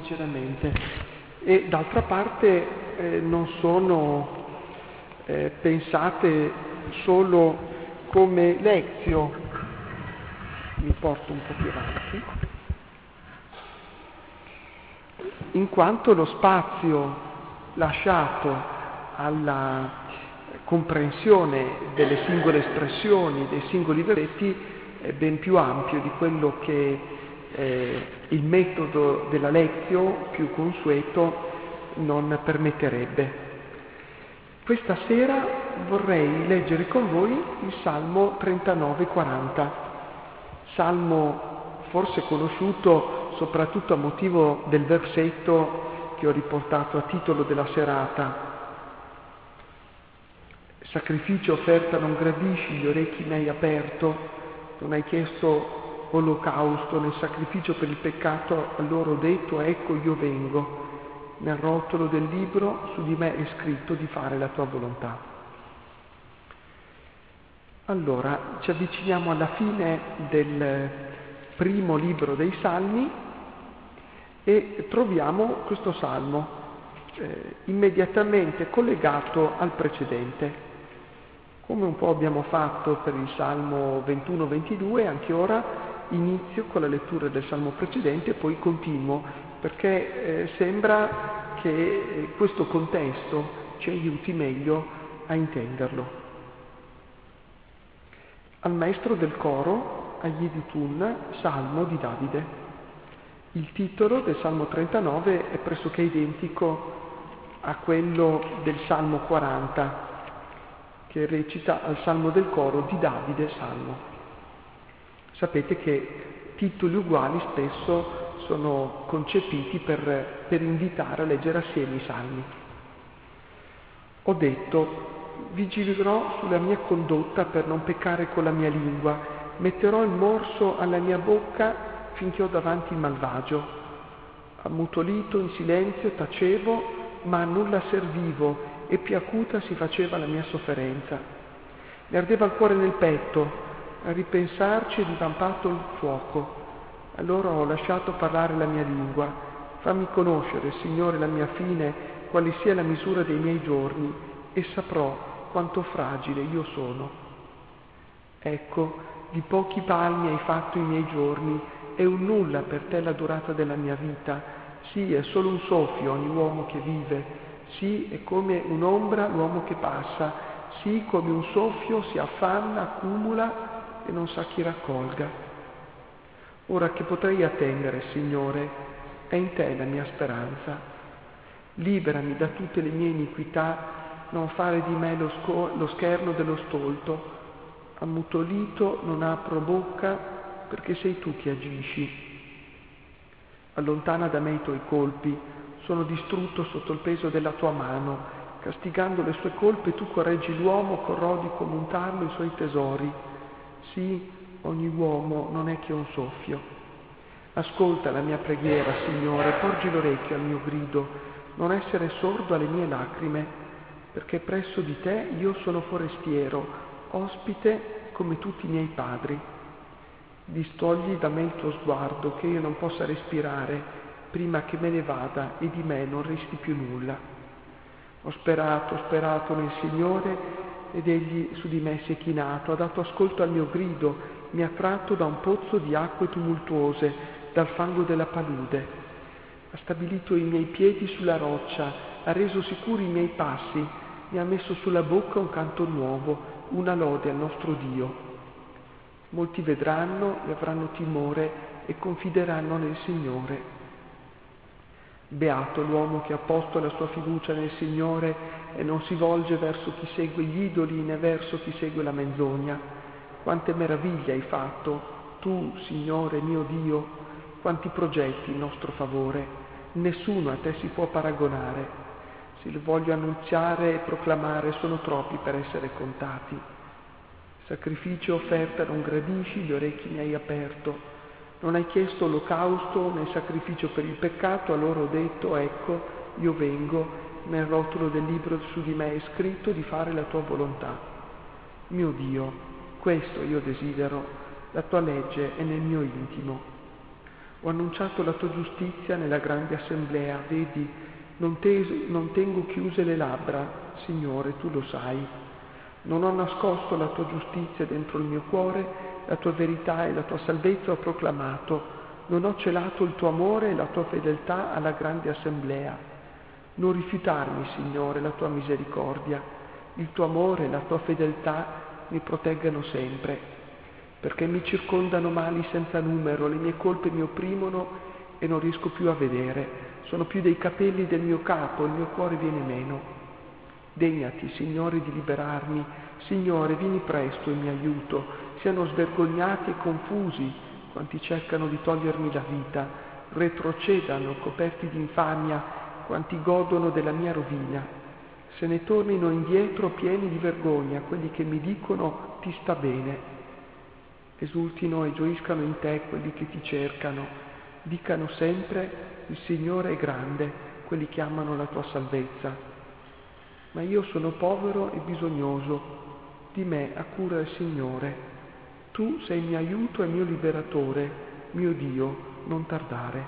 sinceramente, e d'altra parte non sono pensate solo come lezio. Mi porto un po' più avanti, in quanto lo spazio lasciato alla comprensione delle singole espressioni, dei singoli versetti, è ben più ampio di quello che il metodo della lezio più consueto non permetterebbe. Questa sera vorrei leggere con voi il Salmo 39-40, salmo forse conosciuto soprattutto a motivo del versetto che ho riportato a titolo della serata. Sacrificio offerta non gradisci, gli orecchi mi hai aperto, non hai chiesto olocausto né sacrificio per il peccato, allora ho detto ecco io vengo, nel rotolo del libro su di me è scritto di fare la tua volontà. Allora ci avviciniamo alla fine del primo libro dei Salmi e troviamo questo salmo immediatamente collegato al precedente. Come un po' abbiamo fatto per il Salmo 21-22, anche ora inizio con la lettura del Salmo precedente e poi continuo, perché sembra che questo contesto ci aiuti meglio a intenderlo. Al maestro del coro, a Yedutun, Salmo di Davide. Il titolo del Salmo 39 è pressoché identico a quello del Salmo 40, che recita al Salmo del coro di Davide Salmo. Sapete che titoli uguali spesso sono concepiti per invitare a leggere assieme i salmi. Ho detto, vigilerò sulla mia condotta per non peccare con la mia lingua, metterò il morso alla mia bocca finché ho davanti il malvagio. Ammutolito in silenzio tacevo, ma a nulla servivo, e più acuta si faceva la mia sofferenza. Mi ardeva il cuore nel petto, a ripensarci è divampato il fuoco. Allora ho lasciato parlare la mia lingua. Fammi conoscere, Signore, la mia fine, quale sia la misura dei miei giorni, e saprò quanto fragile io sono. Ecco, di pochi palmi hai fatto i miei giorni, è un nulla per te la durata della mia vita. Sì, è solo un soffio ogni uomo che vive. Sì, è come un'ombra l'uomo che passa. Sì, come un soffio si affanna, accumula e non sa chi raccolga. Ora che potrei attendere, Signore, è in te la mia speranza. Liberami da tutte le mie iniquità, non fare di me lo scherno dello stolto. Ammutolito non apro bocca, perché sei tu che agisci. Allontana da me i tuoi colpi, sono distrutto sotto il peso della tua mano. Castigando le sue colpe tu correggi l'uomo, corrodi come un tarlo i suoi tesori. Sì, ogni uomo non è che un soffio. Ascolta la mia preghiera, Signore, porgi l'orecchio al mio grido, non essere sordo alle mie lacrime, perché presso di te io sono forestiero, ospite come tutti i miei padri. Distogli da me il tuo sguardo, che io non possa respirare, prima che me ne vada e di me non resti più nulla. Ho sperato nel Signore, ed egli su di me si è chinato, ha dato ascolto al mio grido, mi ha tratto da un pozzo di acque tumultuose, dal fango della palude. Ha stabilito i miei piedi sulla roccia, ha reso sicuri i miei passi, mi ha messo sulla bocca un canto nuovo, una lode al nostro Dio. Molti vedranno e avranno timore e confideranno nel Signore. Beato l'uomo che ha posto la sua fiducia nel Signore e non si volge verso chi segue gli idoli né verso chi segue la menzogna. Quante meraviglie hai fatto, tu, Signore mio Dio, quanti progetti in nostro favore. Nessuno a te si può paragonare. Se li voglio annunziare e proclamare sono troppi per essere contati. Sacrificio offerta non gradisci, gli orecchi mi hai aperto. Non hai chiesto olocausto né sacrificio per il peccato, allora ho detto, ecco, io vengo, nel rotolo del libro su di me è scritto di fare la tua volontà. Mio Dio, questo io desidero, la tua legge è nel mio intimo. Ho annunciato la tua giustizia nella grande assemblea, vedi, non tengo chiuse le labbra, Signore, tu lo sai. Non ho nascosto la tua giustizia dentro il mio cuore, la tua verità e la tua salvezza ho proclamato. Non ho celato il tuo amore e la tua fedeltà alla grande assemblea. Non rifiutarmi, Signore, la tua misericordia. Il tuo amore e la tua fedeltà mi proteggano sempre, perché mi circondano mali senza numero, le mie colpe mi opprimono e non riesco più a vedere. Sono più dei capelli del mio capo, il mio cuore viene meno. Degnati, Signore, di liberarmi. Signore, vieni presto in mio aiuto. Siano svergognati e confusi quanti cercano di togliermi la vita. Retrocedano, coperti di infamia, quanti godono della mia rovina. Se ne tornino indietro pieni di vergogna quelli che mi dicono ti sta bene. Esultino e gioiscano in te quelli che ti cercano. Dicano sempre il Signore è grande, quelli che amano la tua salvezza. Ma io sono povero e bisognoso, di me ha cura il Signore. Tu sei il mio aiuto e il mio liberatore, mio Dio, non tardare.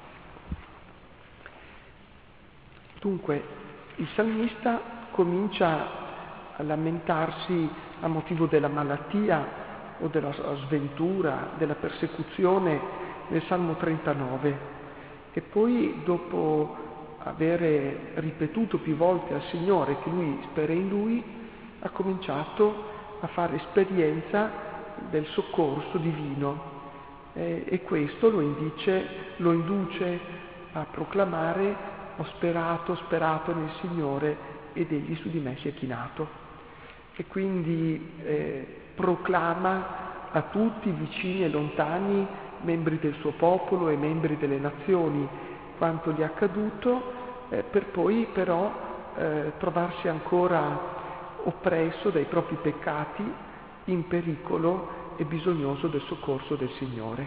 Dunque, il salmista comincia a lamentarsi a motivo della malattia o della sventura, della persecuzione nel Salmo 39 e poi dopo avere ripetuto più volte al Signore che lui spera in lui, ha cominciato a fare esperienza del soccorso divino e questo lo induce a proclamare ho sperato nel Signore ed egli su di me si è chinato e quindi proclama a tutti vicini e lontani, membri del suo popolo e membri delle nazioni, quanto gli è accaduto, per poi però trovarsi ancora oppresso dai propri peccati, in pericolo e bisognoso del soccorso del Signore.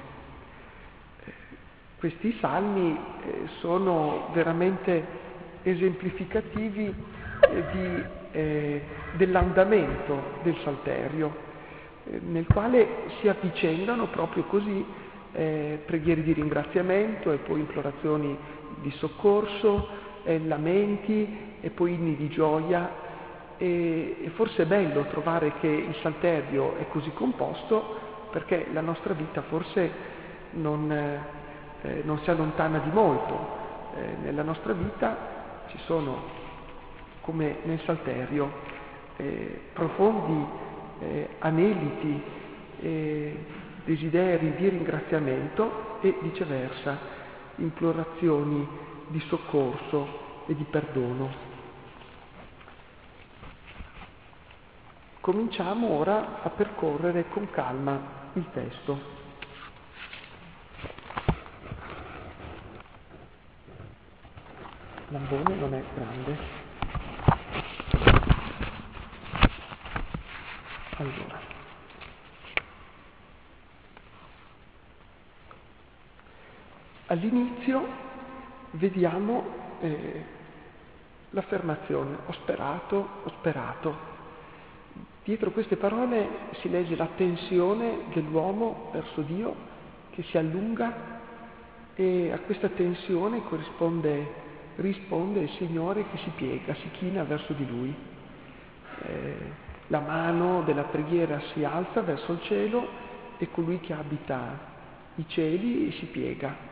Questi salmi sono veramente esemplificativi dell'andamento del Salterio, nel quale si avvicendano proprio così preghiere di ringraziamento e poi implorazioni di soccorso, lamenti e poi inni di gioia e forse è bello trovare che il Salterio è così composto perché la nostra vita forse non si allontana di molto. Nella nostra vita ci sono, come nel Salterio, profondi aneliti desideri di ringraziamento e viceversa implorazioni di soccorso e di perdono. Cominciamo ora a percorrere con calma il testo. L'ambone non è grande. Allora. All'inizio vediamo l'affermazione ho sperato. Dietro queste parole si legge la tensione dell'uomo verso Dio che si allunga e a questa tensione risponde il Signore che si piega, si china verso di Lui. La mano della preghiera si alza verso il cielo e colui che abita i cieli si piega.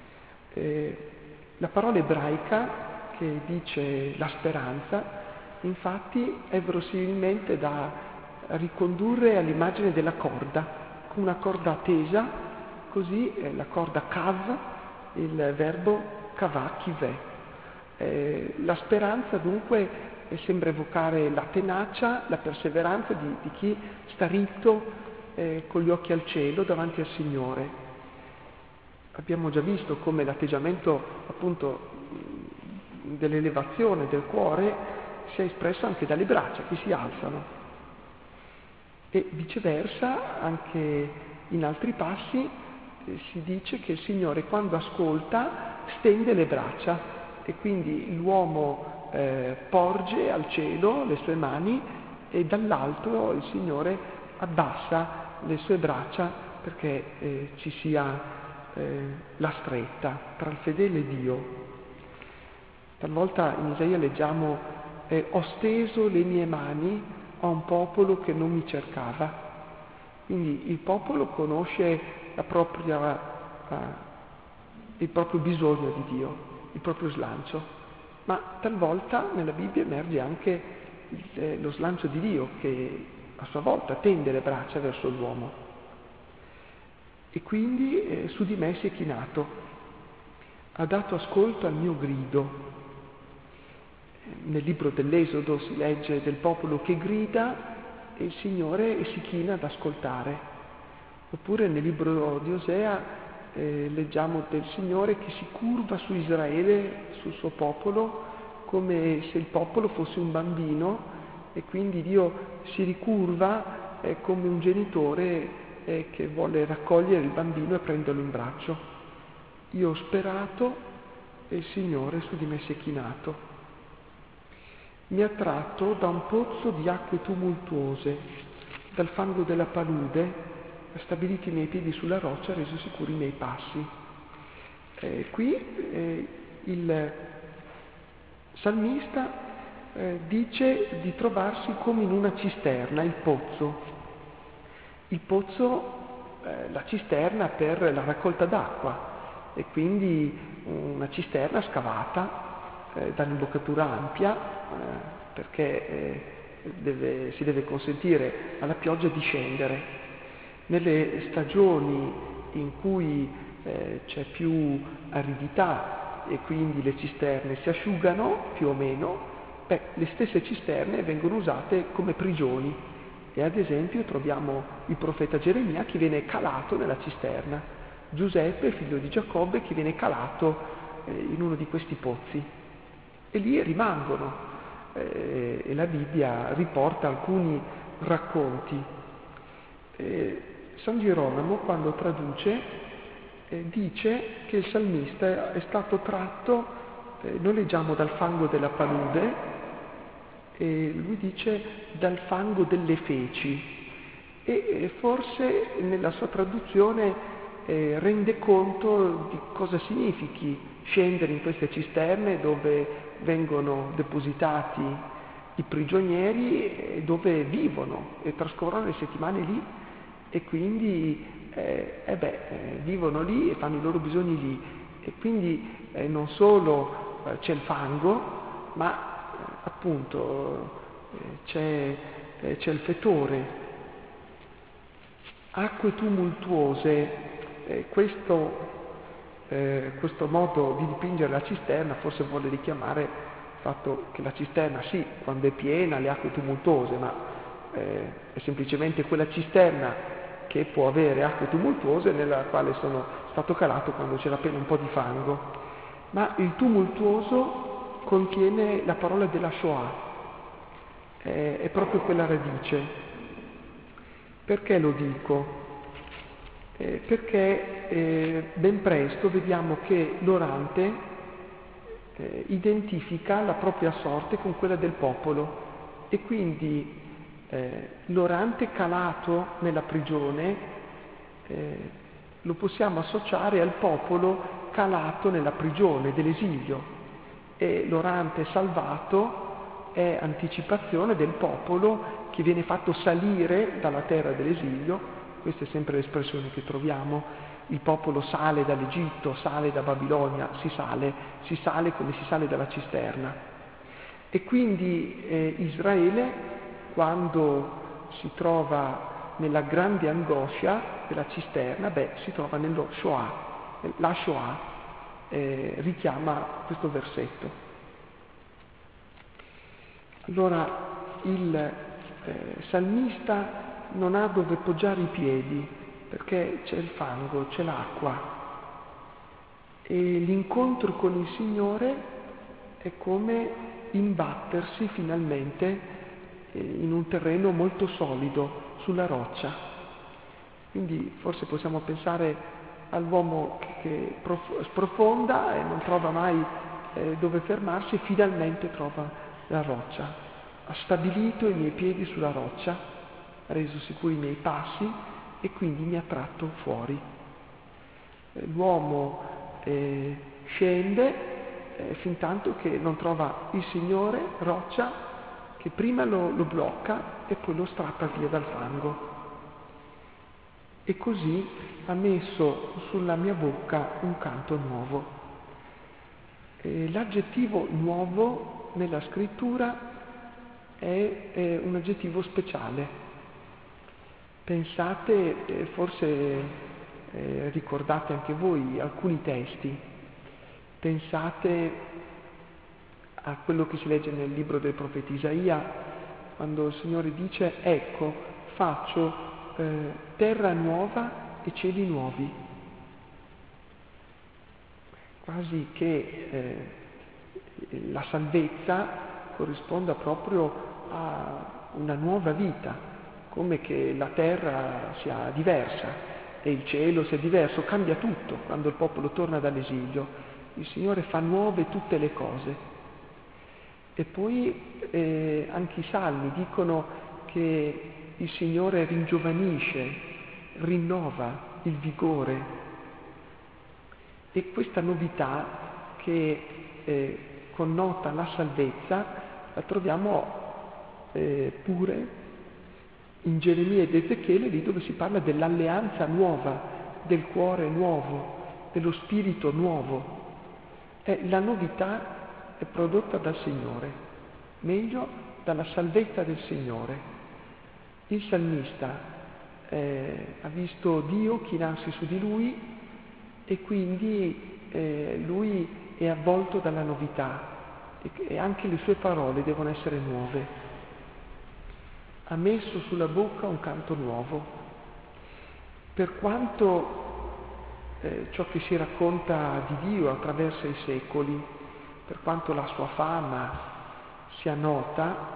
La parola ebraica che dice la speranza, infatti, è verosimilmente da ricondurre all'immagine della corda, con una corda tesa, così la corda kav, il verbo kavah, kiveh. La speranza dunque sembra evocare la tenacia, la perseveranza di chi sta ritto con gli occhi al cielo davanti al Signore. Abbiamo già visto come l'atteggiamento appunto dell'elevazione del cuore sia espresso anche dalle braccia che si alzano e viceversa anche in altri passi si dice che il Signore quando ascolta stende le braccia e quindi l'uomo porge al cielo le sue mani e dall'alto il Signore abbassa le sue braccia perché ci sia la stretta tra il fedele e Dio. Talvolta in Isaia leggiamo ho steso le mie mani a un popolo che non mi cercava. Quindi il popolo conosce il proprio bisogno di Dio, il proprio slancio, ma talvolta nella Bibbia emerge anche lo slancio di Dio che a sua volta tende le braccia verso l'uomo. E quindi su di me si è chinato, ha dato ascolto al mio grido. Nel libro dell'Esodo si legge del popolo che grida e il Signore si china ad ascoltare. Oppure nel libro di Osea leggiamo del Signore che si curva su Israele, sul suo popolo, come se il popolo fosse un bambino, e quindi Dio si ricurva come un genitore che vuole raccogliere il bambino e prenderlo in braccio. Io ho sperato e il Signore su di me si è chinato. Mi ha tratto da un pozzo di acque tumultuose, dal fango della palude, ha stabilito i miei piedi sulla roccia, ha reso sicuri i miei passi. Qui il salmista dice di trovarsi come in una cisterna, il pozzo. Il pozzo, la cisterna per la raccolta d'acqua, e quindi una cisterna scavata dall'imboccatura ampia, perché si deve consentire alla pioggia di scendere. Nelle stagioni in cui c'è più aridità e quindi le cisterne si asciugano più o meno, le stesse cisterne vengono usate come prigioni. E ad esempio troviamo il profeta Geremia che viene calato nella cisterna, Giuseppe, figlio di Giacobbe, che viene calato in uno di questi pozzi. E lì rimangono, e la Bibbia riporta alcuni racconti. San Girolamo, quando traduce, dice che il salmista è stato tratto, noi leggiamo dal fango della palude, e lui dice dal fango delle feci, e forse nella sua traduzione rende conto di cosa significhi scendere in queste cisterne dove vengono depositati i prigionieri e dove vivono e trascorrono le settimane lì, e quindi vivono lì e fanno i loro bisogni lì, e quindi non solo c'è il fango, ma appunto c'è il fetore, acque tumultuose. Questo modo di dipingere la cisterna forse vuole richiamare il fatto che la cisterna sì, quando è piena, le acque tumultuose, ma è semplicemente quella cisterna che può avere acque tumultuose nella quale sono stato calato quando c'era appena un po' di fango. Ma il tumultuoso contiene la parola della Shoah, è proprio quella radice. Perché lo dico? Perché ben presto vediamo che l'orante identifica la propria sorte con quella del popolo, e quindi l'orante calato nella prigione lo possiamo associare al popolo calato nella prigione dell'esilio, e l'orante salvato è anticipazione del popolo che viene fatto salire dalla terra dell'esilio. Questa è sempre l'espressione che troviamo: il popolo sale dall'Egitto, sale da Babilonia, si sale come si sale dalla cisterna. E quindi Israele, quando si trova nella grande angoscia della cisterna, si trova nello Shoah. La Shoah richiama questo versetto. Allora il salmista non ha dove poggiare i piedi perché c'è il fango, c'è l'acqua, e l'incontro con il Signore è come imbattersi finalmente in un terreno molto solido, sulla roccia. Quindi forse possiamo pensare all'uomo che sprofonda e non trova mai dove fermarsi, e finalmente trova la roccia. Ha stabilito i miei piedi sulla roccia, ha reso sicuri i miei passi, e quindi mi ha tratto fuori. L'uomo scende fin tanto che non trova il Signore, roccia, che prima lo blocca e poi lo strappa via dal fango. E così ha messo sulla mia bocca un canto nuovo. L'aggettivo nuovo nella scrittura è un aggettivo speciale. Pensate, forse ricordate anche voi alcuni testi, pensate a quello che si legge nel libro del profeta Isaia, quando il Signore dice: ecco, faccio terra nuova e cieli nuovi. Quasi che la salvezza corrisponda proprio a una nuova vita, come che la terra sia diversa e il cielo sia diverso, cambia tutto quando il popolo torna dall'esilio. Il Signore fa nuove tutte le cose. E poi anche i salmi dicono che il Signore ringiovanisce, rinnova il vigore. E questa novità che connota la salvezza la troviamo pure in Geremia ed Ezechiele, lì dove si parla dell'alleanza nuova, del cuore nuovo, dello spirito nuovo. La novità è prodotta dal Signore, meglio dalla salvezza del Signore. Il salmista ha visto Dio chinarsi su di lui e quindi lui è avvolto dalla novità e anche le sue parole devono essere nuove. Ha messo sulla bocca un canto nuovo. Per quanto ciò che si racconta di Dio attraversa i secoli, per quanto la sua fama sia nota,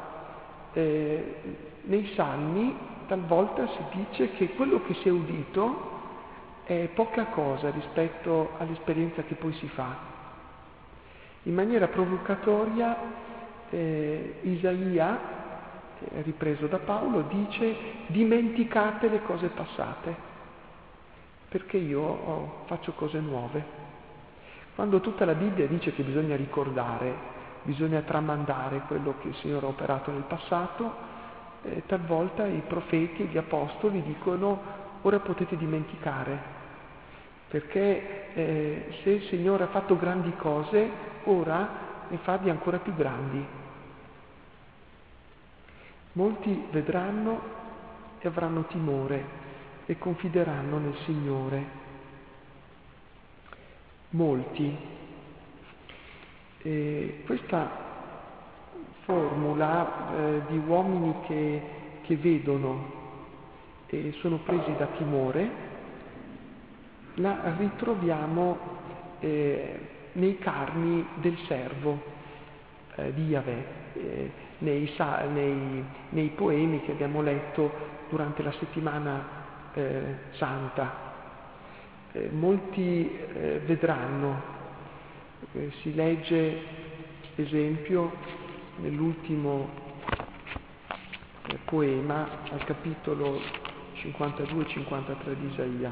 nei Salmi talvolta si dice che quello che si è udito è poca cosa rispetto all'esperienza che poi si fa. In maniera provocatoria Isaia, ripreso da Paolo, dice: dimenticate le cose passate, perché io faccio cose nuove. Quando tutta la Bibbia dice che bisogna ricordare, bisogna tramandare quello che il Signore ha operato nel passato, talvolta i profeti e gli apostoli dicono: ora potete dimenticare, perché se il Signore ha fatto grandi cose, ora ne fa di ancora più grandi. Molti vedranno e avranno timore e confideranno nel Signore. Molti. Questa formula di uomini che vedono e sono presi da timore la ritroviamo nei carni del servo di Yahweh, nei poemi che abbiamo letto durante la settimana santa. Molti vedranno, si legge esempio nell'ultimo poema al capitolo 52-53 di Isaia.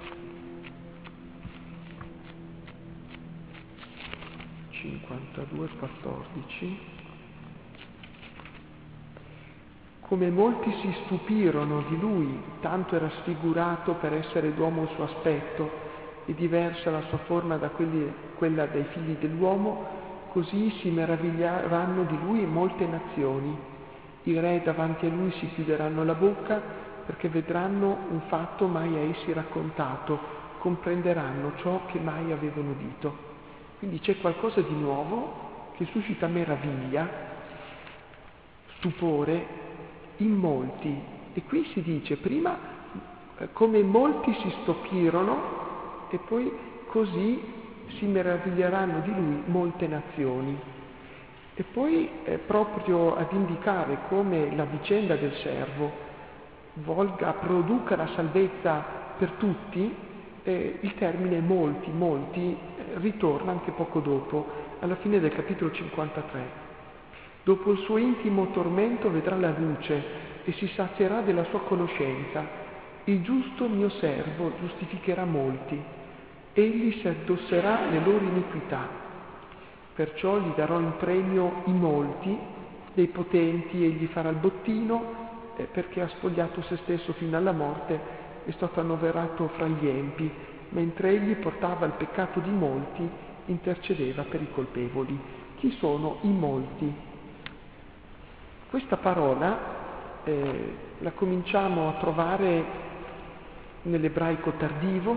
Come molti si stupirono di lui, tanto era sfigurato per essere d'uomo il suo aspetto e diversa la sua forma da quella dei figli dell'uomo, così si meraviglieranno di lui molte nazioni. I re davanti a lui si chiuderanno la bocca perché vedranno un fatto mai a essi raccontato, comprenderanno ciò che mai avevano udito. Quindi c'è qualcosa di nuovo che suscita meraviglia, stupore in molti. E qui si dice prima come molti si stupirono e poi così si meraviglieranno di lui molte nazioni. E poi proprio ad indicare come la vicenda del servo produca la salvezza per tutti, il termine molti ritorna anche poco dopo, alla fine del capitolo 53. Dopo il suo intimo tormento vedrà la luce e si sazierà della sua conoscenza. Il giusto mio servo giustificherà molti egli si addosserà le loro iniquità. Perciò gli darò in premio i molti, dei potenti egli farà il bottino, perché ha spogliato se stesso fino alla morte, è stato annoverato fra gli empi, mentre egli portava il peccato di molti, intercedeva per i colpevoli. Chi sono i molti? Questa parola la cominciamo a trovare nell'ebraico tardivo,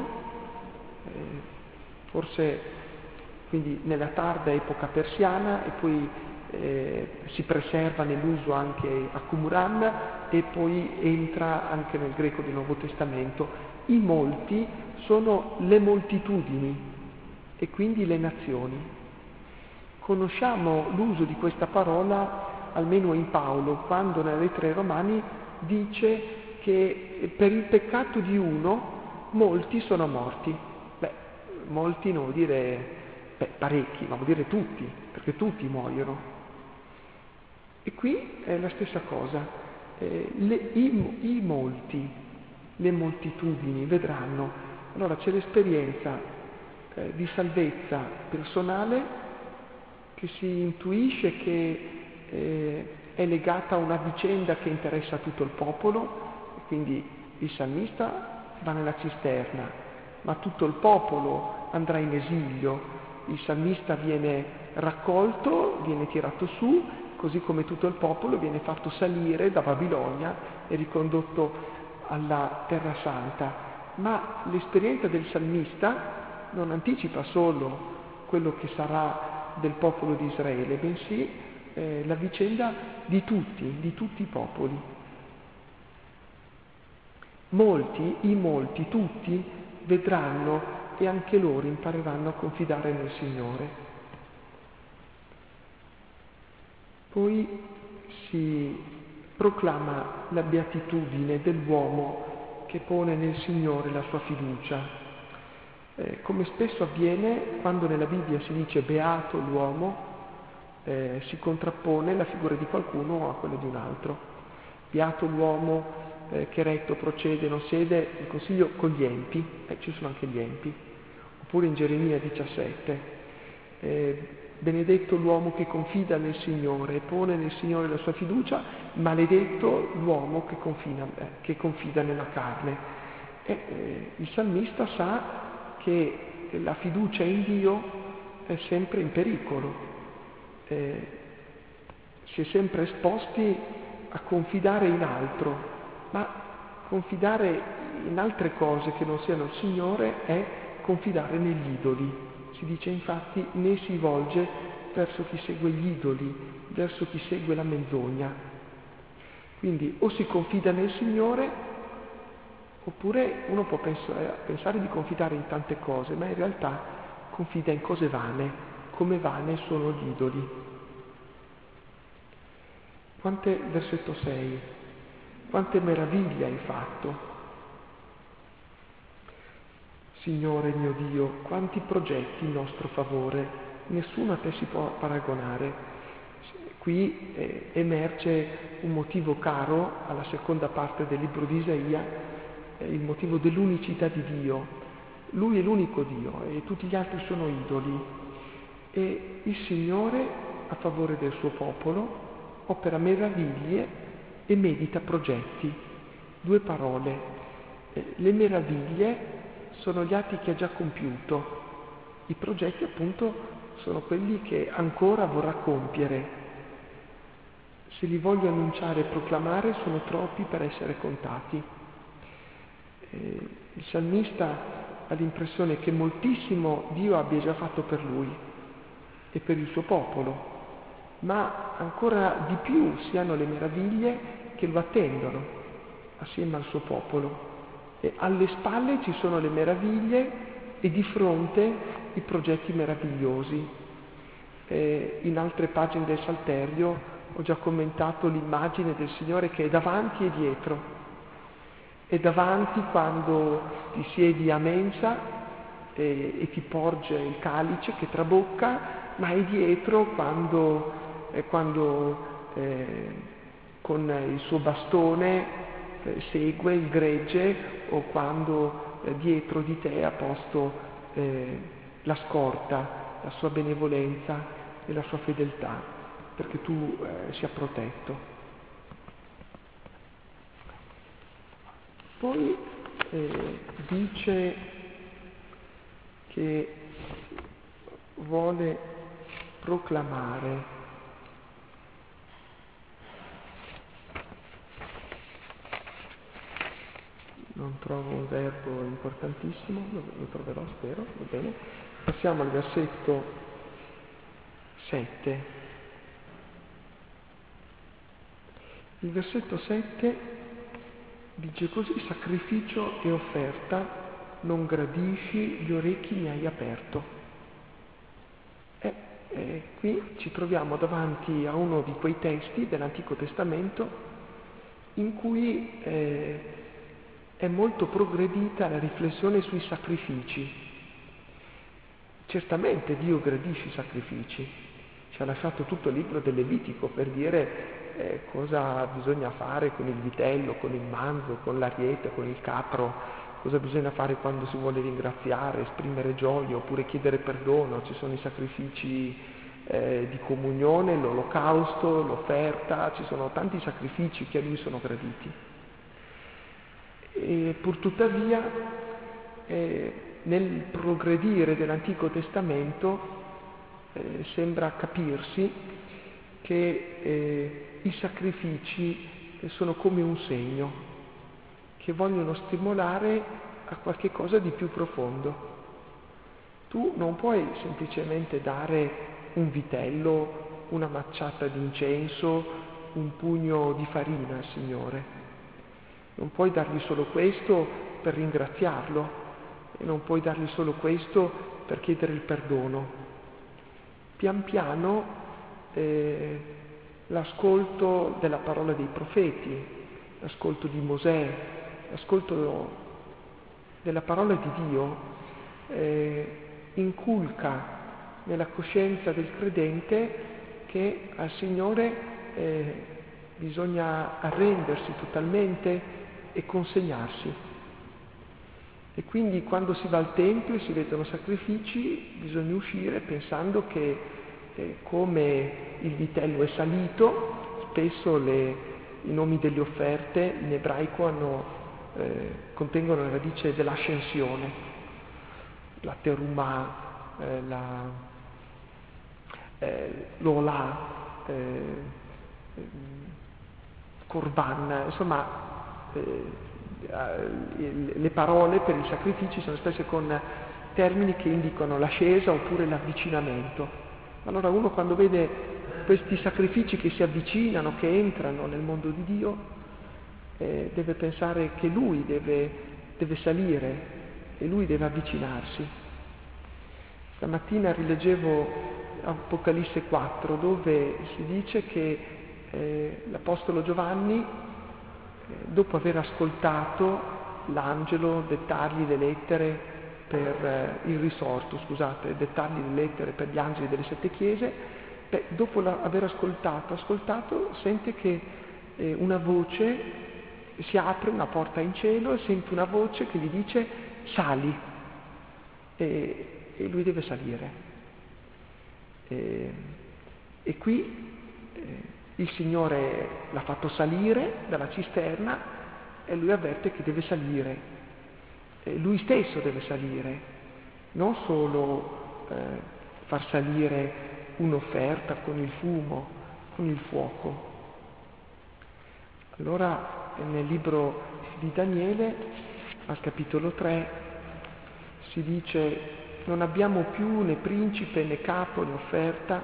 forse quindi nella tarda epoca persiana, e poi si preserva nell'uso anche a Qumran e poi entra anche nel greco del Nuovo Testamento. I molti sono le moltitudini e quindi le nazioni. Conosciamo l'uso di questa parola almeno in Paolo, quando nella lettera ai Romani dice che per il peccato di uno molti sono morti. Molti non vuol dire parecchi, ma vuol dire tutti, perché tutti muoiono. E qui è la stessa cosa. I molti, le moltitudini vedranno. Allora c'è l'esperienza di salvezza personale che si intuisce che è legata a una vicenda che interessa tutto il popolo, quindi il salmista va nella cisterna, ma tutto il popolo andrà in esilio, il salmista viene raccolto, viene tirato su, così come tutto il popolo viene fatto salire da Babilonia e ricondotto alla Terra Santa. Ma l'esperienza del salmista non anticipa solo quello che sarà del popolo di Israele, bensì la vicenda di tutti i popoli. Molti, i molti, tutti vedranno e anche loro impareranno a confidare nel Signore. Poi si proclama la beatitudine dell'uomo che pone nel Signore la sua fiducia. Come spesso avviene quando nella Bibbia si dice beato l'uomo, si contrappone la figura di qualcuno a quella di un altro. Beato l'uomo che retto procede, non siede in consiglio con gli empi, ci sono anche gli empi. Oppure in Geremia 17, benedetto l'uomo che confida nel Signore e pone nel Signore la sua fiducia, maledetto l'uomo che confida nella carne. Il salmista sa che la fiducia in Dio è sempre in pericolo. Si è sempre esposti a confidare in altro, ma confidare in altre cose che non siano il Signore è confidare negli idoli. Si dice infatti né si volge verso chi segue gli idoli, verso chi segue la menzogna. Quindi o si confida nel Signore, oppure uno può pensare di confidare in tante cose, ma in realtà confida in cose vane, come vane sono gli idoli. Versetto 6. Quante meraviglie hai fatto, Signore mio Dio, quanti progetti in nostro favore, nessuno a te si può paragonare. Qui emerge un motivo caro alla seconda parte del libro di Isaia, il motivo dell'unicità di Dio. Lui è l'unico Dio e tutti gli altri sono idoli. E il Signore, a favore del suo popolo, opera meraviglie e medita progetti. Due parole. Le meraviglie sono gli atti che ha già compiuto, i progetti appunto sono quelli che ancora vorrà compiere. Se li voglio annunciare e proclamare sono troppi per essere contati. Il salmista ha l'impressione che moltissimo Dio abbia già fatto per lui e per il suo popolo, ma ancora di più siano le meraviglie che lo attendono assieme al suo popolo. E alle spalle ci sono le meraviglie e di fronte i progetti meravigliosi. In altre pagine del Salterio ho già commentato l'immagine del Signore che è davanti e dietro. È davanti quando ti siedi a mensa e ti porge il calice che trabocca, ma è dietro quando con il suo bastone segue il gregge, o quando dietro di te ha posto la scorta, la sua benevolenza e la sua fedeltà, perché tu sia protetto. Poi dice che vuole proclamare non trovo un verbo importantissimo, lo troverò spero, va bene. Passiamo al versetto 7. Il versetto 7 dice così: sacrificio e offerta non gradisci, gli orecchi mi hai aperto. Qui ci troviamo davanti a uno di quei testi dell'Antico Testamento in cui è molto progredita la riflessione sui sacrifici. Certamente Dio gradisce i sacrifici, ci ha lasciato tutto il libro del Levitico per dire cosa bisogna fare con il vitello, con il manzo, con l'ariete, con il capro, cosa bisogna fare quando si vuole ringraziare, esprimere gioia oppure chiedere perdono. Ci sono i sacrifici di comunione, l'olocausto, l'offerta, ci sono tanti sacrifici che a Lui sono graditi. E pur tuttavia nel progredire dell'Antico Testamento sembra capirsi che i sacrifici sono come un segno che vogliono stimolare a qualche cosa di più profondo. Tu non puoi semplicemente dare un vitello, una manciata di incenso, un pugno di farina al Signore. Non puoi dargli solo questo per ringraziarlo e non puoi dargli solo questo per chiedere il perdono. Pian piano l'ascolto della parola dei profeti, l'ascolto di Mosè, l'ascolto della parola di Dio inculca nella coscienza del credente che al Signore bisogna arrendersi totalmente e consegnarsi. E quindi quando si va al Tempio e si vedono sacrifici bisogna uscire pensando che come il vitello è salito, spesso i nomi delle offerte in ebraico contengono la radice dell'ascensione, la terumah, l'olà, corban, insomma le parole per i sacrifici sono espresse con termini che indicano l'ascesa oppure l'avvicinamento. Allora uno quando vede questi sacrifici che si avvicinano, che entrano nel mondo di Dio, deve pensare che lui deve salire e lui deve avvicinarsi. Stamattina rileggevo Apocalisse 4 dove si dice che l'Apostolo Giovanni, dopo aver ascoltato l'angelo dettargli le lettere per il risorto, dettargli le lettere per gli angeli delle 7 chiese, dopo aver ascoltato, sente che una voce, si apre una porta in cielo e sente una voce che gli dice sali, e lui deve salire. E qui il Signore l'ha fatto salire dalla cisterna e lui avverte che deve salire. Lui stesso deve salire, non solo far salire un'offerta con il fumo, con il fuoco. Allora nel libro di Daniele, al capitolo 3, si dice: non abbiamo più né principe né capo né offerta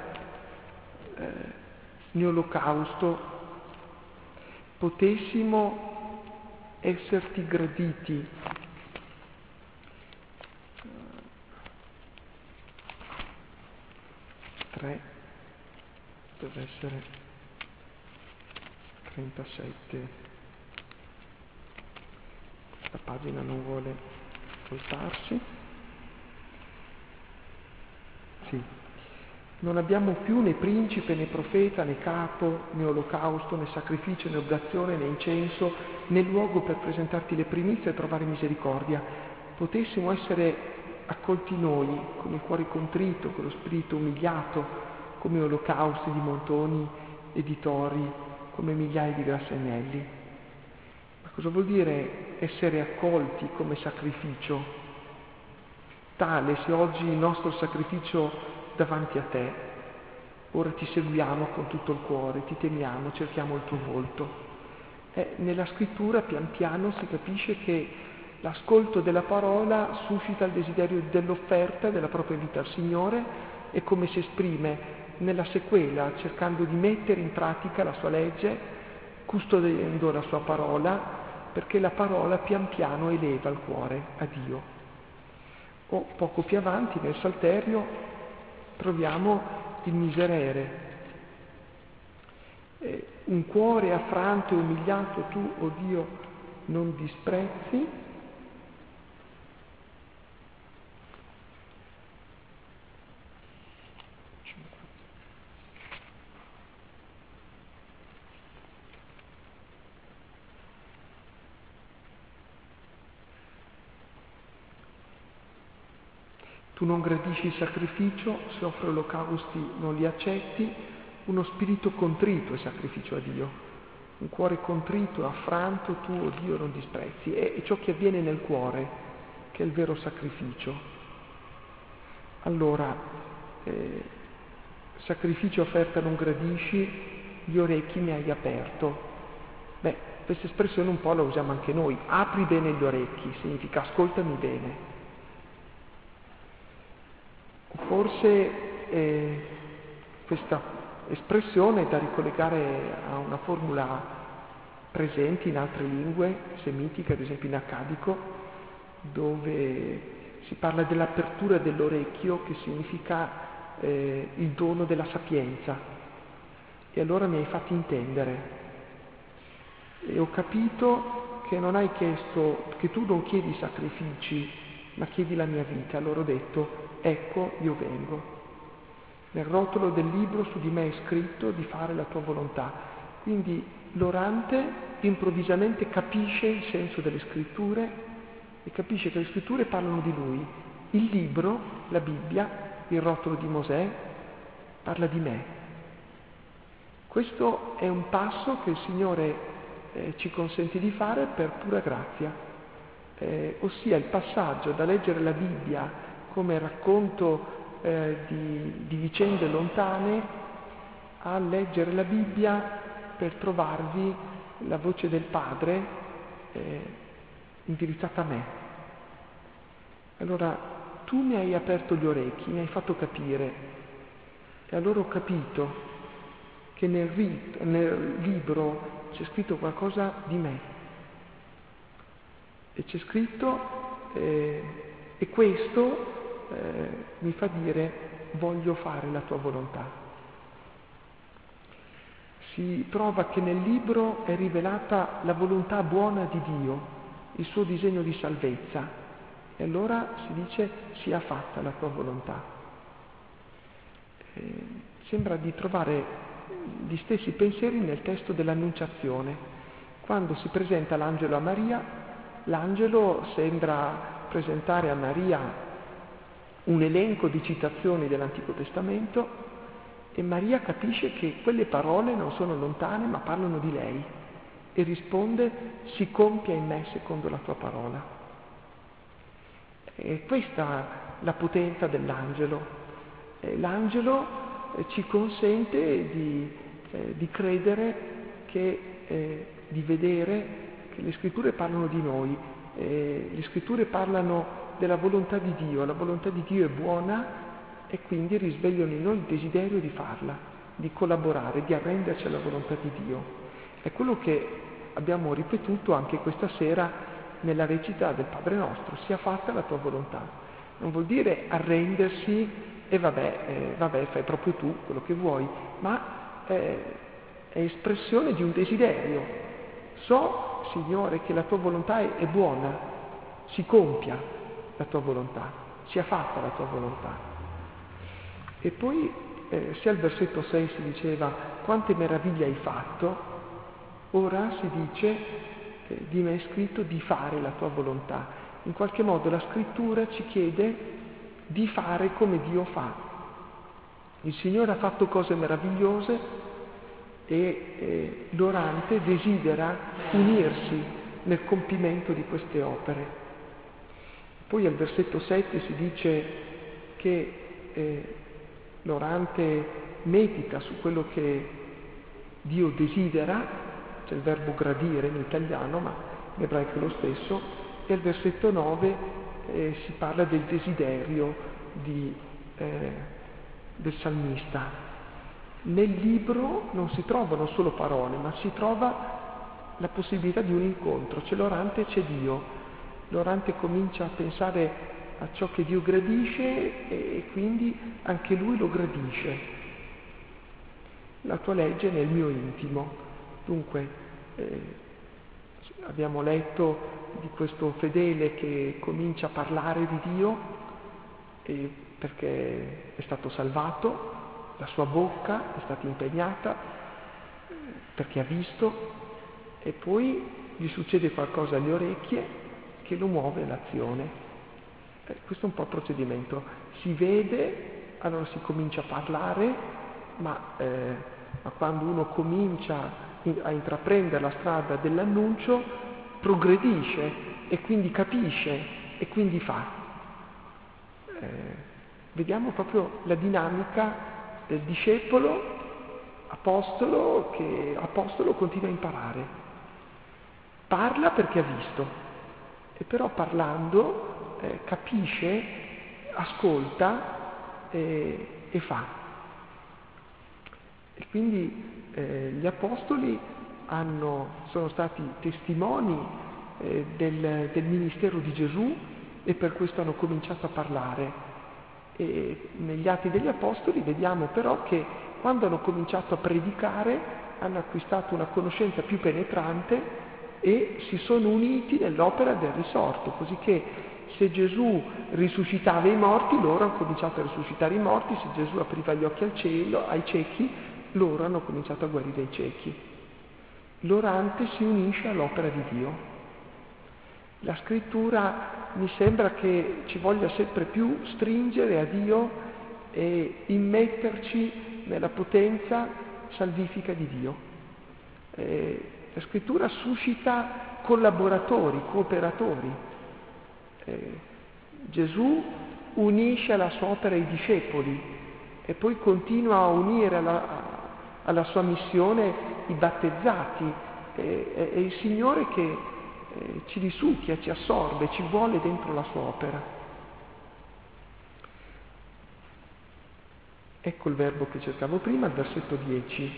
né olocausto, potessimo esserti graditi. Deve essere 37. Questa pagina non vuole voltarsi. Sì. Non abbiamo più né principe né profeta né capo né olocausto né sacrificio né oblazione né incenso né luogo per presentarti le primizie e trovare misericordia. Potessimo essere accolti noi con il cuore contrito, con lo spirito umiliato, come olocausti di montoni e di tori, come migliaia di grassi agnelli. Ma cosa vuol dire essere accolti come sacrificio? Tale sia oggi il nostro sacrificio davanti a te. Ora ti seguiamo con tutto il cuore, ti temiamo, cerchiamo il tuo volto. Nella scrittura pian piano si capisce che l'ascolto della parola suscita il desiderio dell'offerta della propria vita al Signore e come si esprime nella sequela, cercando di mettere in pratica la sua legge, custodendo la sua parola, perché la parola pian piano eleva il cuore a Dio. O poco più avanti nel Salterio troviamo il miserere. Un cuore affranto e umiliato tu, o Dio, non disprezzi. Tu non gradisci il sacrificio, se offre olocausti non li accetti. Uno spirito contrito è sacrificio a Dio, un cuore contrito, affranto, tu, o Dio, non disprezzi. È ciò che avviene nel cuore che è il vero sacrificio. Allora, sacrificio offerta non gradisci, gli orecchi mi hai aperto. Questa espressione un po' la usiamo anche noi. Apri bene gli orecchi, significa ascoltami bene. Forse questa espressione è da ricollegare a una formula presente in altre lingue semitiche, ad esempio in accadico, dove si parla dell'apertura dell'orecchio, che significa il dono della sapienza. E allora mi hai fatto intendere e ho capito che non hai chiesto, che tu non chiedi sacrifici, ma chiedi la mia vita. Allora ho detto: ecco, io vengo. Nel rotolo del libro su di me è scritto di fare la tua volontà. Quindi l'orante improvvisamente capisce il senso delle scritture e capisce che le scritture parlano di lui. Il libro, la Bibbia, il rotolo di Mosè, parla di me. Questo è un passo che il Signore ci consente di fare per pura grazia, ossia il passaggio da leggere la Bibbia come racconto di vicende lontane a leggere la Bibbia per trovarvi la voce del Padre indirizzata a me. Allora tu mi hai aperto gli orecchi, mi hai fatto capire, e allora ho capito che nel libro c'è scritto qualcosa di me, e c'è scritto e questo mi fa dire: voglio fare la tua volontà. Si trova che nel libro è rivelata la volontà buona di Dio, il suo disegno di salvezza, e allora si dice: sia fatta la tua volontà. Sembra di trovare gli stessi pensieri nel testo dell'Annunciazione. Quando si presenta l'angelo a Maria, l'angelo sembra presentare a Maria un elenco di citazioni dell'Antico Testamento e Maria capisce che quelle parole non sono lontane ma parlano di lei e risponde: si compia in me secondo la tua parola. E questa la potenza dell'angelo. L'angelo ci consente di credere di vedere che le scritture parlano di noi, le scritture parlano della volontà di Dio. La volontà di Dio è buona e quindi risvegliano in noi il desiderio di farla, di collaborare, di arrenderci alla volontà di Dio. È quello che abbiamo ripetuto anche questa sera nella recita del Padre Nostro: sia fatta la tua volontà. Non vuol dire arrendersi e vabbè, fai proprio tu quello che vuoi, ma è espressione di un desiderio. So, Signore, che la tua volontà è buona, si compia la tua volontà, sia fatta la tua volontà. E poi se al versetto 6 si diceva: quante meraviglie hai fatto, ora si dice di me è scritto di fare la tua volontà. In qualche modo la scrittura ci chiede di fare come Dio fa. Il Signore ha fatto cose meravigliose e l'orante desidera unirsi nel compimento di queste opere. Poi al versetto 7 si dice che l'orante medita su quello che Dio desidera, c'è il verbo gradire in italiano, ma in ebraico è lo stesso, e al versetto 9 si parla del desiderio del salmista. Nel libro non si trovano solo parole, ma si trova la possibilità di un incontro, c'è l'orante e c'è Dio. L'orante comincia a pensare a ciò che Dio gradisce e quindi anche lui lo gradisce. La tua legge è nel mio intimo. Dunque, abbiamo letto di questo fedele che comincia a parlare di Dio perché è stato salvato, la sua bocca è stata impegnata perché ha visto, e poi gli succede qualcosa alle orecchie che lo muove all'azione. Questo è un po' il procedimento. Si vede, allora si comincia a parlare, ma quando uno comincia a intraprendere la strada dell'annuncio, progredisce e quindi capisce e quindi fa. Vediamo proprio la dinamica del discepolo, apostolo, che apostolo continua a imparare. Parla perché ha visto, e però parlando capisce, ascolta e fa. E quindi gli apostoli sono stati testimoni del ministero di Gesù e per questo hanno cominciato a parlare. E negli Atti degli Apostoli vediamo però che quando hanno cominciato a predicare hanno acquistato una conoscenza più penetrante e si sono uniti nell'opera del risorto, così che se Gesù risuscitava i morti, loro hanno cominciato a risuscitare i morti, se Gesù apriva gli occhi al cielo, ai ciechi, loro hanno cominciato a guarire i ciechi. L'orante si unisce all'opera di Dio. La scrittura mi sembra che ci voglia sempre più stringere a Dio e immetterci nella potenza salvifica di Dio. La scrittura suscita collaboratori, cooperatori. Gesù unisce alla sua opera i discepoli e poi continua a unire alla sua missione i battezzati. È il Signore che ci risucchia, ci assorbe, ci vuole dentro la sua opera. Ecco il verbo che cercavo prima, il versetto 10.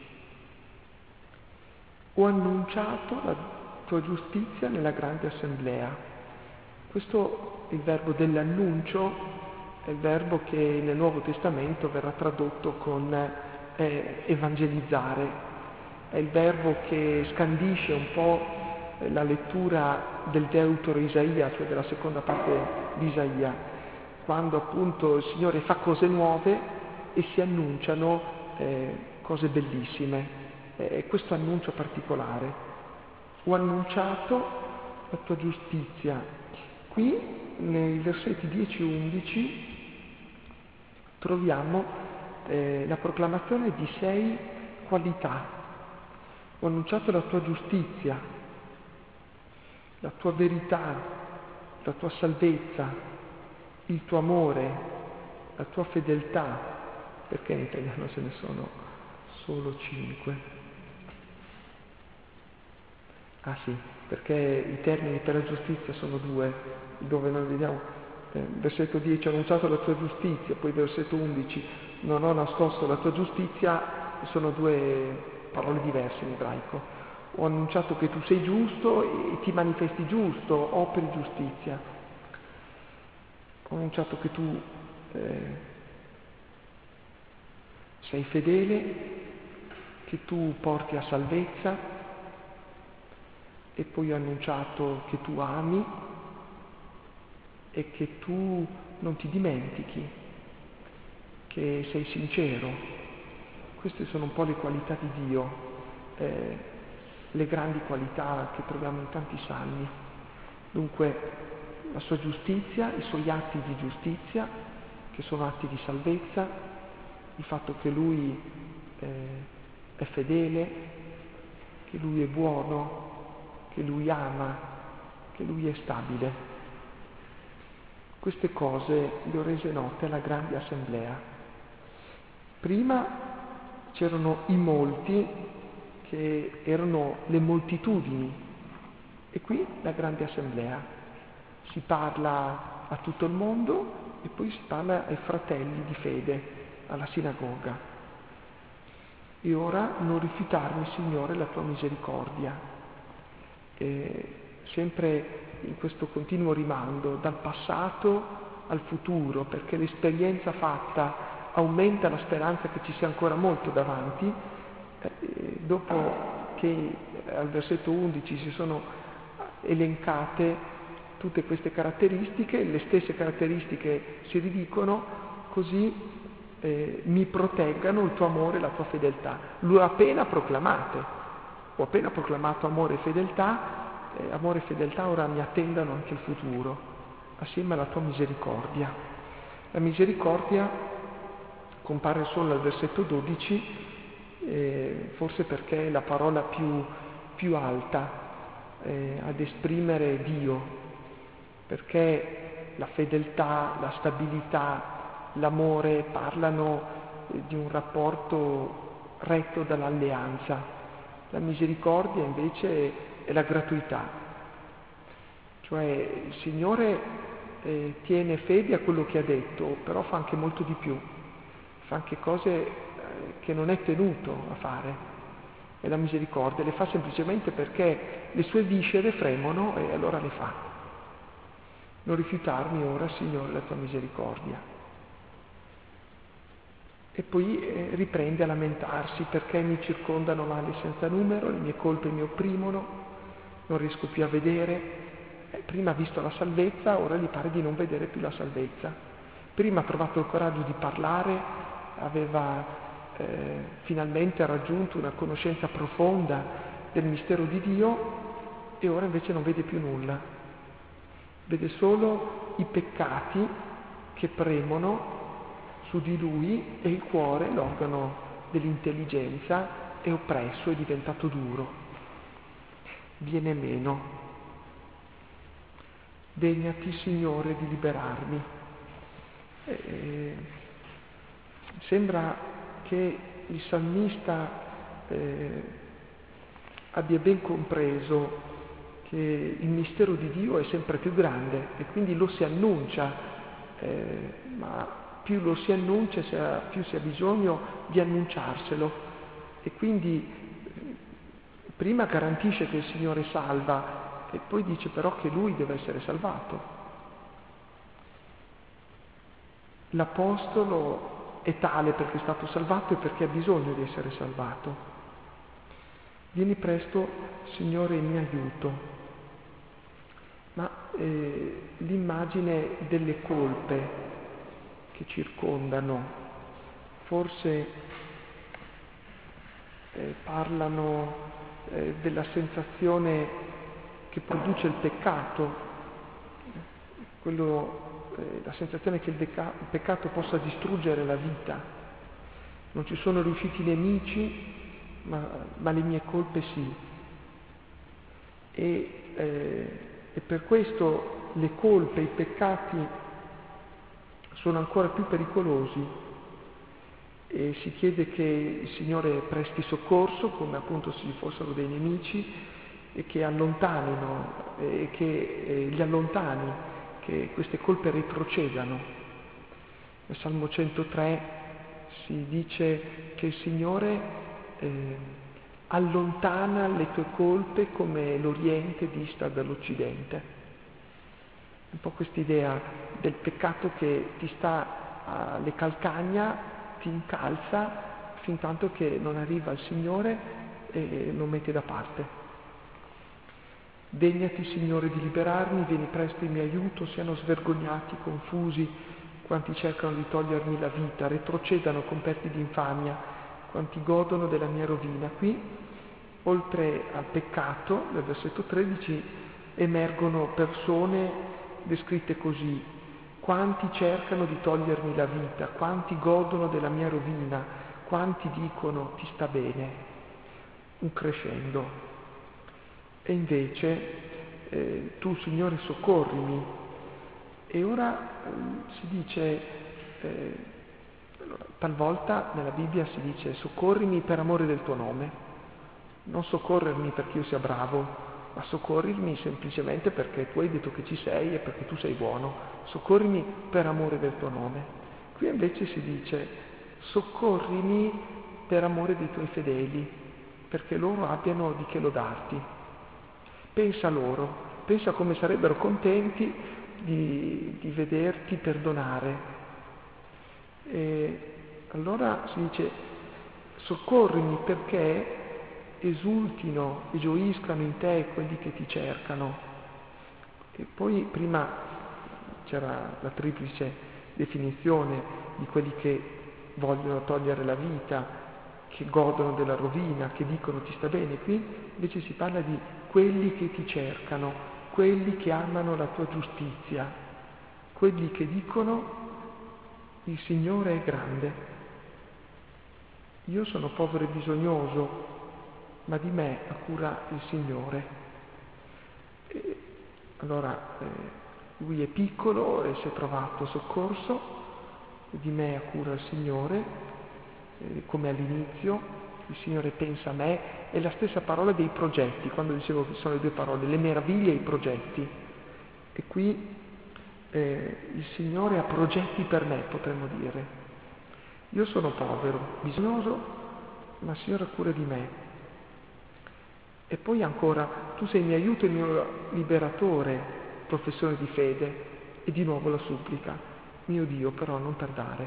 Ho annunciato la tua giustizia nella grande assemblea. Questo è il verbo dell'annuncio, è il verbo che nel Nuovo Testamento verrà tradotto con evangelizzare. È il verbo che scandisce un po' la lettura del Deutero Isaia, cioè della seconda parte di Isaia, quando appunto il Signore fa cose nuove e si annunciano cose bellissime. Questo annuncio particolare. Ho annunciato la tua giustizia. Qui nei versetti 10 e 11 troviamo la proclamazione di 6 qualità. Ho annunciato la tua giustizia, la tua verità, la tua salvezza, il tuo amore, la tua fedeltà, perché in italiano ce ne sono solo 5. Ah sì, perché i termini per la giustizia sono 2, dove noi vediamo versetto 10 ho annunciato la tua giustizia, poi versetto 11 non ho nascosto la tua giustizia, sono 2 parole diverse in ebraico. Ho annunciato che tu sei giusto e ti manifesti giusto, operi giustizia. Ho annunciato che tu sei fedele, che tu porti a salvezza, e poi ho annunciato che tu ami e che tu non ti dimentichi, che sei sincero. Queste sono un po' le qualità di Dio, le grandi qualità che troviamo in tanti salmi. Dunque la sua giustizia, i suoi atti di giustizia, che sono atti di salvezza, il fatto che lui è fedele, che lui è buono, che lui ama, che lui è stabile. Queste cose le ho rese note alla grande assemblea. Prima c'erano i molti, che erano le moltitudini, e qui la grande assemblea. Si parla a tutto il mondo e poi si parla ai fratelli di fede, alla sinagoga. E ora non rifiutarmi, Signore, la tua misericordia. Sempre in questo continuo rimando dal passato al futuro, perché l'esperienza fatta aumenta la speranza che ci sia ancora molto davanti. Dopo che al versetto 11 si sono elencate tutte queste caratteristiche, le stesse caratteristiche si ridicono, così mi proteggano il tuo amore e la tua fedeltà. L'ho appena proclamate, ho appena proclamato amore e fedeltà ora mi attendano anche il futuro, assieme alla tua misericordia. La misericordia compare solo al versetto 12, forse perché è la parola più alta ad esprimere Dio, perché la fedeltà, la stabilità, l'amore parlano di un rapporto retto dall'alleanza. La misericordia invece è la gratuità, cioè il Signore tiene fede a quello che ha detto, però fa anche molto di più, fa anche cose che non è tenuto a fare. E la misericordia le fa semplicemente perché le sue viscere fremono e allora le fa. Non rifiutarmi ora, Signore, la tua misericordia. E poi riprende a lamentarsi perché mi circondano mali senza numero, le mie colpe mi opprimono, non riesco più a vedere. Prima ha visto la salvezza, ora gli pare di non vedere più la salvezza. Prima ha trovato il coraggio di parlare, aveva finalmente raggiunto una conoscenza profonda del mistero di Dio e ora invece non vede più nulla. Vede solo i peccati che premono su di lui e il cuore, l'organo dell'intelligenza, è oppresso, è diventato duro, viene meno. Degnati, Signore, di liberarmi. Sembra che il salmista abbia ben compreso che il mistero di Dio è sempre più grande e quindi lo si annuncia, ma più lo si annuncia, più si ha bisogno di annunciarselo. E quindi prima garantisce che il Signore salva e poi dice però che Lui deve essere salvato. L'Apostolo è tale perché è stato salvato e perché ha bisogno di essere salvato. Vieni presto, Signore, in mio aiuto. Ma l'immagine delle colpe che circondano forse parlano della sensazione che produce il peccato, la sensazione che il peccato possa distruggere la vita. Non ci sono riusciti i nemici, ma le mie colpe sì. E per questo le colpe, i peccati sono ancora più pericolosi e si chiede che il Signore presti soccorso, come appunto se ci fossero dei nemici, e che allontanino, e che li allontani, che queste colpe retrocedano. Nel Salmo 103 si dice che il Signore allontana le tue colpe come l'Oriente dista dall'Occidente. Un po' quest'idea del peccato che ti sta alle calcagna, ti incalza fin tanto che non arriva il Signore e lo mette da parte. Degnati, Signore, di liberarmi, vieni presto in mio aiuto, siano svergognati, confusi quanti cercano di togliermi la vita, retrocedano coperti di infamia quanti godono della mia rovina. Qui, oltre al peccato, nel versetto 13, emergono persone descritte così: quanti cercano di togliermi la vita, quanti godono della mia rovina, quanti dicono ti sta bene, un crescendo. E invece tu, Signore, soccorrimi. E ora si dice, allora, talvolta nella Bibbia si dice soccorrimi per amore del tuo nome, non soccorrermi perché io sia bravo, ma soccorrimi semplicemente perché tu hai detto che ci sei e perché tu sei buono, soccorrimi per amore del tuo nome. Qui invece si dice soccorrimi per amore dei tuoi fedeli, perché loro abbiano di che lodarti. Pensa a loro, pensa come sarebbero contenti di vederti perdonare. E allora si dice soccorrimi perché esultino e gioiscano in te quelli che ti cercano. E poi prima c'era la triplice definizione di quelli che vogliono togliere la vita, che godono della rovina, che dicono ti sta bene. Qui invece si parla di quelli che ti cercano, quelli che amano la tua giustizia, quelli che dicono il Signore è grande. Io sono povero e bisognoso, ma di me ha cura il Signore. E allora lui è piccolo e si è trovato soccorso, di me ha cura il Signore, come all'inizio, il Signore pensa a me, è la stessa parola dei progetti, quando dicevo che sono le due parole, le meraviglie e i progetti. E qui il Signore ha progetti per me, potremmo dire. Io sono povero, bisognoso, ma il Signore ha cura di me. E poi ancora, tu sei il mio aiuto e il mio liberatore, professore di fede, e di nuovo la supplica, mio Dio, però non tardare.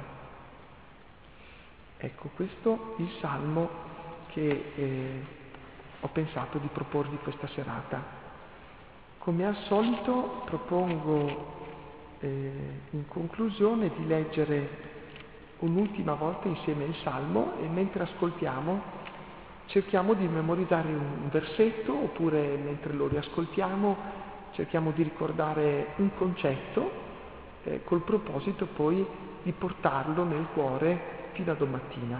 Ecco, questo è il salmo che ho pensato di proporvi questa serata. Come al solito propongo in conclusione di leggere un'ultima volta insieme il salmo e mentre ascoltiamo cerchiamo di memorizzare un versetto, oppure mentre lo riascoltiamo cerchiamo di ricordare un concetto col proposito poi di portarlo nel cuore fino a domattina.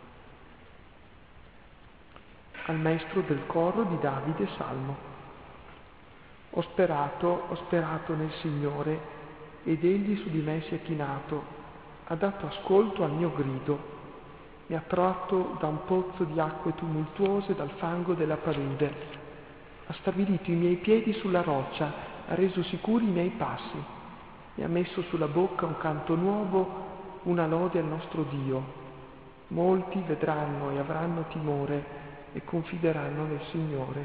Al maestro del coro di Davide, salmo. Ho sperato nel Signore ed egli su di me si è chinato, ha dato ascolto al mio grido. Mi ha tratto da un pozzo di acque tumultuose, dal fango della palude. Ha stabilito i miei piedi sulla roccia, ha reso sicuri i miei passi. Mi ha messo sulla bocca un canto nuovo, una lode al nostro Dio. Molti vedranno e avranno timore e confideranno nel Signore.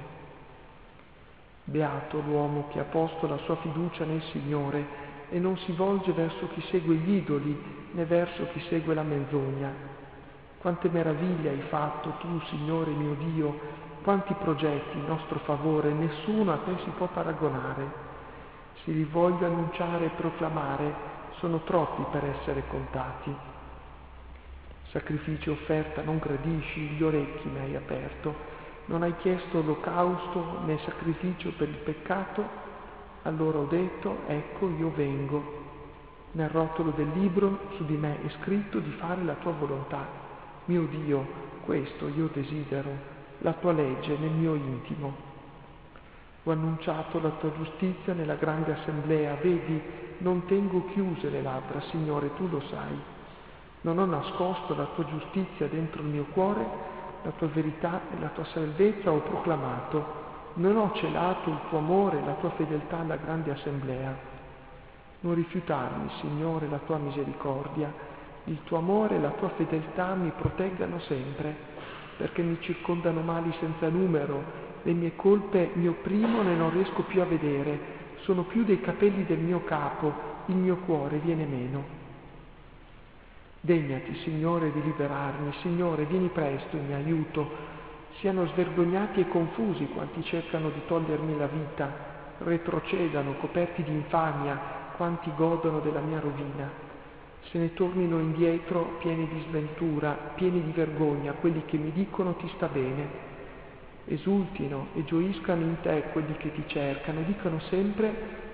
Beato l'uomo che ha posto la sua fiducia nel Signore e non si volge verso chi segue gli idoli né verso chi segue la menzogna. Quante meraviglie hai fatto tu, Signore mio Dio, quanti progetti in nostro favore, nessuno a te si può paragonare. Se li voglio annunciare e proclamare, sono troppi per essere contati. Sacrificio e offerta non gradisci, gli orecchi mi hai aperto, non hai chiesto olocausto né sacrificio per il peccato, allora ho detto, ecco io vengo. Nel rotolo del libro su di me è scritto di fare la tua volontà. Mio Dio, questo io desidero, la tua legge nel mio intimo. Ho annunciato la tua giustizia nella grande assemblea, vedi, non tengo chiuse le labbra, Signore, tu lo sai. Non ho nascosto la tua giustizia dentro il mio cuore, la tua verità e la tua salvezza ho proclamato. Non ho celato il tuo amore e la tua fedeltà alla grande assemblea. Non rifiutarmi, Signore, la tua misericordia. Il tuo amore e la tua fedeltà mi proteggano sempre, perché mi circondano mali senza numero, le mie colpe mi opprimono e non riesco più a vedere, sono più dei capelli del mio capo, il mio cuore viene meno. Degnati, Signore, di liberarmi, Signore, vieni presto in mio aiuto, siano svergognati e confusi quanti cercano di togliermi la vita, retrocedano coperti di infamia quanti godono della mia rovina. Se ne tornino indietro pieni di sventura, pieni di vergogna, quelli che mi dicono ti sta bene. Esultino e gioiscano in te quelli che ti cercano, dicano sempre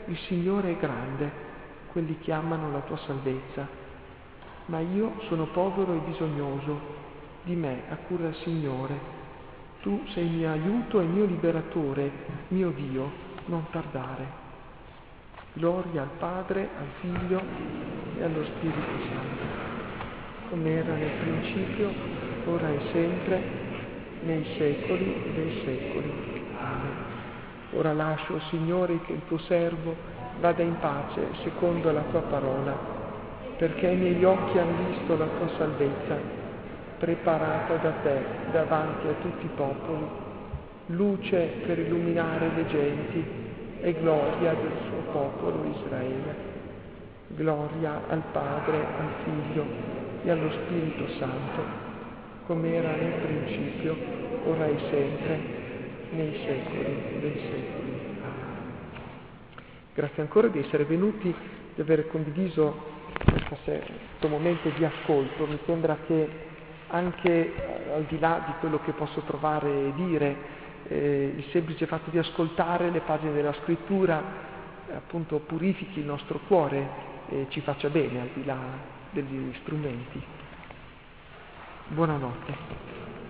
il Signore è grande, quelli che amano la tua salvezza. Ma io sono povero e bisognoso, di me ha cura il Signore. Tu sei mio aiuto e mio liberatore, mio Dio, non tardare. Gloria al Padre, al Figlio e allo Spirito Santo, come era nel principio, ora e sempre, nei secoli dei secoli. Amen. Ora lascio, Signore, che il tuo servo vada in pace secondo la tua parola, perché i miei occhi hanno visto la tua salvezza, preparata da te davanti a tutti i popoli, luce per illuminare le genti e gloria del suo popolo Israele. Gloria al Padre, al Figlio e allo Spirito Santo, come era nel principio, ora e sempre, nei secoli dei secoli. Grazie ancora di essere venuti, di aver condiviso questo momento di ascolto. Mi sembra che anche al di là di quello che posso trovare e dire, il semplice fatto di ascoltare le pagine della Scrittura appunto purifichi il nostro cuore e ci faccia bene al di là degli strumenti. Buonanotte.